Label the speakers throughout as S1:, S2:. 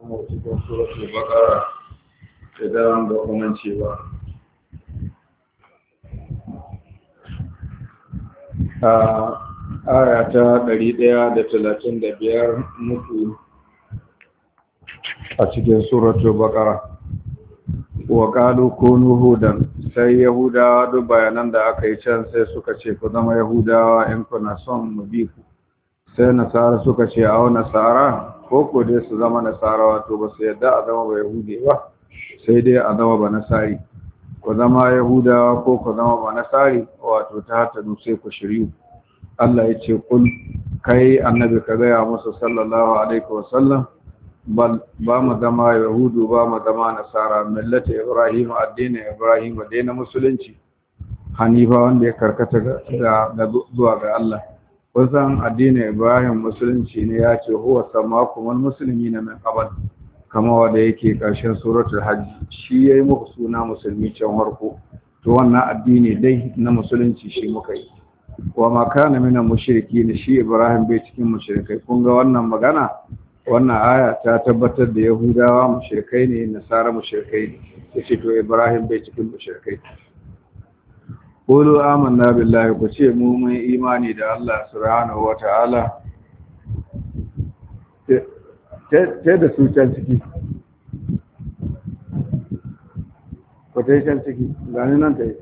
S1: mu cikin suratul baqara idan ba ku mance ba a aya ta 135 muku a cikin suratul baqara wa qalu kunu hudan sai yahudawa duk bayanan da aka yi can sai suka ce ku zama yahudawa in kuna son mu bi ku sai nasara suka ce a nasara ko dai su zama nasara wato ba su yadda a zama ba yahudi ba sai dai a zama ba nasari ku zama yahudawa ko ku zama ba nasari wato ta hata sai ku shiryu Allah ya ce kul kai annabi ka gaya musu sallallahu alaihi wasallam ba mu zama yahudu ba mu zama nasara millata ibrahim addinin ibrahim da na musulunci hanifa wanda ya karkata zuwa ga Allah kusan addinin ibrahim musulunci ne ya ce huwa samakumul muslimina min qabl kama wanda yake karshen suratul hajj shi yayi muku suna musulmi can farko to wannan addini dai na musulunci shi muka yi wa ma kana minal mushrikin shi ibrahim bai cikin mushrikai kun ga wannan magana wannan aya ta tabbatar da yahudawa mushrikai ne nasara mushrikai ne yace to ibrahim bai cikin mushrikai qulu amanna billahi ku ce mu mun imani da Allah subhanahu wataala te da su can ciki ko te can ciki gani nan tai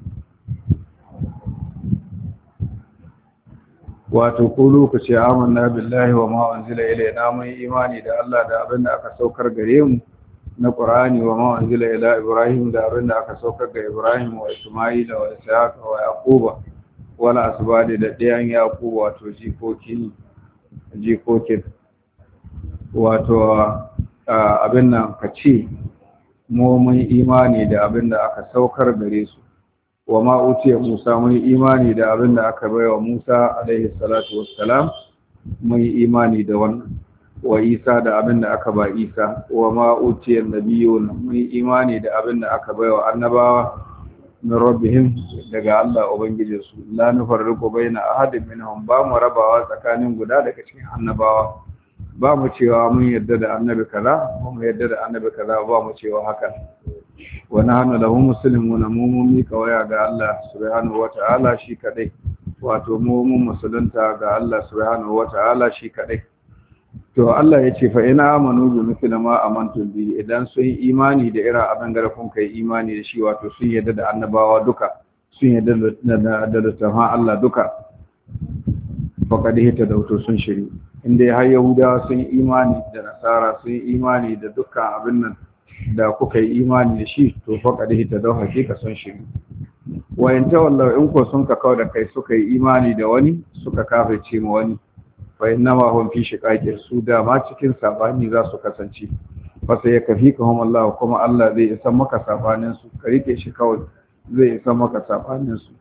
S1: wato qulu ku ce amanna billahi wa ma unzila ilayna mun imani da Allah da abin da aka saukar gare mu na Qur'ani wa ma unzila ila Ibrahim da abin da aka saukar ga Ibrahim wa Isma'ila wa Ishaq wa Yaquba wala asbadi da ɗayan Yaquba wato jikokin wato abin nan kace mu mun imani da abin da aka saukar gare su wa ma utiya Musa mun imani da abin da aka baiwa Musa alaihi salatu wassalam mun imani da wannan wa Isa da abin da aka ba Isa wa ma utiya nabiyun mun imani da abin da aka baiwa annabawa min rabbihim daga Allah ubangijinsu la nufarriqu baina ahadin minhum ba mu rabawa tsakanin guda daga cikin annabawa ba mu cewa mun yarda da annabi kaza ba mu yarda da annabi kaza ba mu cewa haka wa nahnu lahu muslimuna mu mika waya ga Allah subhanahu wata'ala shi kadai wato mu musulunta ga Allah subhanahu wata'ala shi kadai to Allah ya ce fa ina amanu bi mithla ma amantum bi idan sun yi imani da irin abin da kun kai imani da shi wato sun yarda da annabawa duka sun yarda da littafin Allah duka faqad hita da wato sun shiri inda har yahudawa sun yi imani da nasara sun yi imani da dukkan abin nan da kuka yi imani da shi to faqad hita da hakika sun shiri wayan tawallahu in ko sun ka kawo da kai suka yi imani da wani suka kafirce ma wani fa innama hum fi shiqaqin su da ma cikin sabani za su kasance fa sai yakfikahum Allah kuma Allah zai isa maka sabanin su ka rike shi kawai zai isa maka sabanin su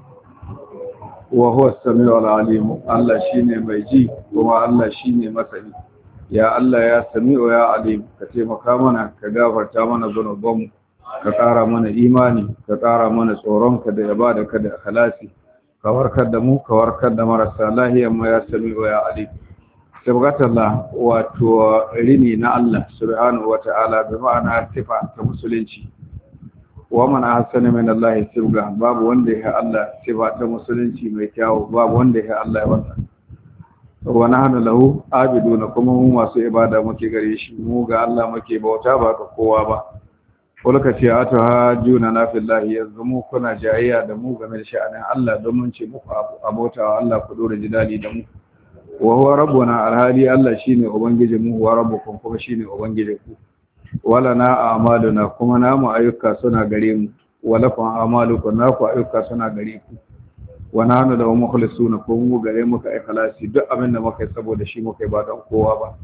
S1: wa huwa as-sami'u al-alim Allah shine mai ji kuma Allah shine masani ya Allah ya sami'u ya alim ka taimaka mana ka gafarta mana zanubanmu ka ƙara mana imani ka ƙara mana tsoronka da ibada ka da ikhlasi ka warkar da mu ka warkar da marasa lahiyar mu ya sami'u ya alim sabgatallah wato rini na Allah subhanahu wata'ala bi ma'ana sifa ta musulunci wa man ahsana min Allah sibga babu wanda ya Allah sifa ta musulunci mai kyau babu wanda ya Allah ya wannan wa nahnu lahu abiduna kuma mu masu ibada muke gare shi mu ga Allah muke bauta ba ga kowa ba kulka ce ata juna na fillahi yanzu mu kuna jayayya da mu game da sha'anin Allah don mun ce muku abota Allah ku dora jidali da mu wa huwa rabbuna alhali Allah shine ubangijin mu wa rabbukum kuma shine ubangijin ku wala na a'maluna kuma namu ayyuka suna gare mu wala kun a'malukum naku ayyuka suna gare ku wa nahnu lahu mukhlisuna ko mu gare muka ikhlasi duk abin da muka yi saboda shi muka yi ba don kowa ba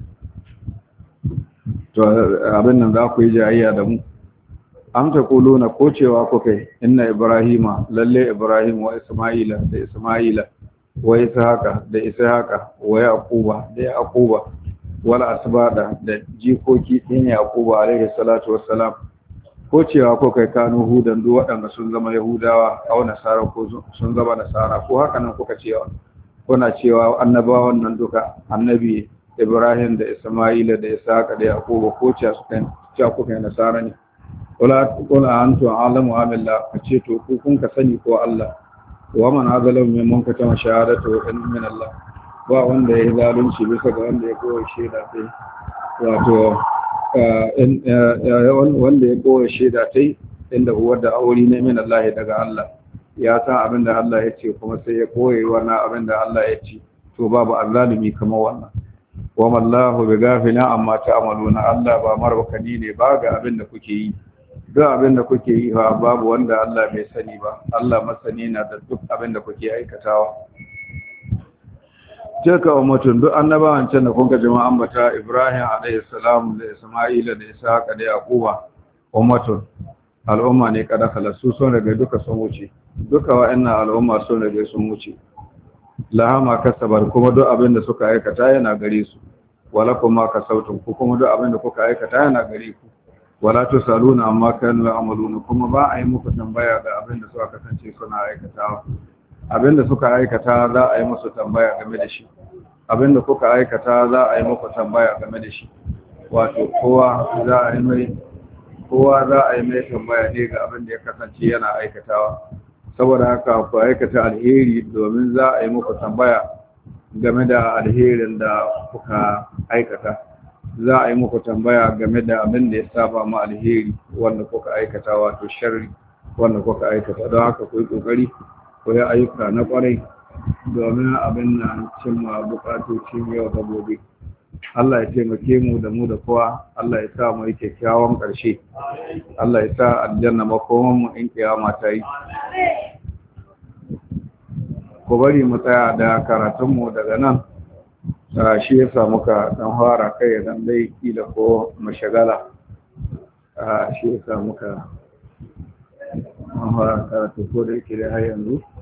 S1: to abin nan za ku yi jayayya da mu am ta kuluna ko cewa ku kai inna ibrahima lalle ibrahim wa isma'ila da isma'ila wa ishaqa da ishaqa wa yaquba da yaquba wala asbada da jikoki din yaquba alaihi salatu wassalam ko cewa ko kai kanu hudan duk waɗanda sun zama yahudawa au nasara ko sun zama nasara ko haka nan kuka cewa kuna cewa annabawan nan duka annabi Ibrahim da Isma'ila da Isaka da Yakubu ko ce kuka yi nasara ne kula antu alamu amillah kace to ku kun ka sani ko Allah wa man azalam mimman katama shahadatu min Allah ba wanda ya zalunci bisa ga wanda ya koyi shaida sai wato wanda ya koyi shaida sai inda uwar da aure ne min Allah daga Allah ya san abin da Allah ya ce kuma sai ya koyi wannan abin da Allah ya ce to babu azzalimi kamar wannan wa mallahu bighafina amma ta'maluna Allah ba marbakani ne ba ga abin da kuke yi duk abin da kuke yi ba babu wanda Allah bai sani ba Allah masani na da duk abin da kuke aikatawa jaka ummatun duk annabawan can da kun ga jama'an bata Ibrahim alayhi salam da Isma'ila da Isaka da Yaquba ummatun al'umma ne kada kalasu sun daga duka sun wuce duka wa'annan al'umma sun daga sun wuce lahama kasabar kuma duk abin da suka aikata yana gare su wala kuma kasautum ku kuma duk abin da kuka aikata yana gare ku wala tusaluna amma kanu ya'maluna kuma ba a yi muku tambaya da abin da suka kasance suna aikatawa abin da suka aikata za a yi musu tambaya game da shi abin da kuka aikata za a yi muku tambaya game da shi wato kowa za a yi mai tambaya ne ga abin da ya kasance yana aikatawa saboda haka ku aikata alheri domin za a yi muku tambaya game da alherin da kuka aikata za a yi muku tambaya game da abin da ya saba ma alheri wanda kuka aikata wato sharri wanda kuka aikata don haka ku yi kokari ku yi ayyuka na kwarai domin abin na cimma bukatocin yau da gobe Allah ya taimake mu da mu da kowa Allah ya sa mu yi kyakkyawan ƙarshe Allah ya sa aljanna makoman mu in kiyama ta yi ku bari mu tsaya da karatun mu daga nan shi ya sa muka dan fara kai dan dai kila ko mashagala shi ya sa muka fara karatu ko da yake da har yanzu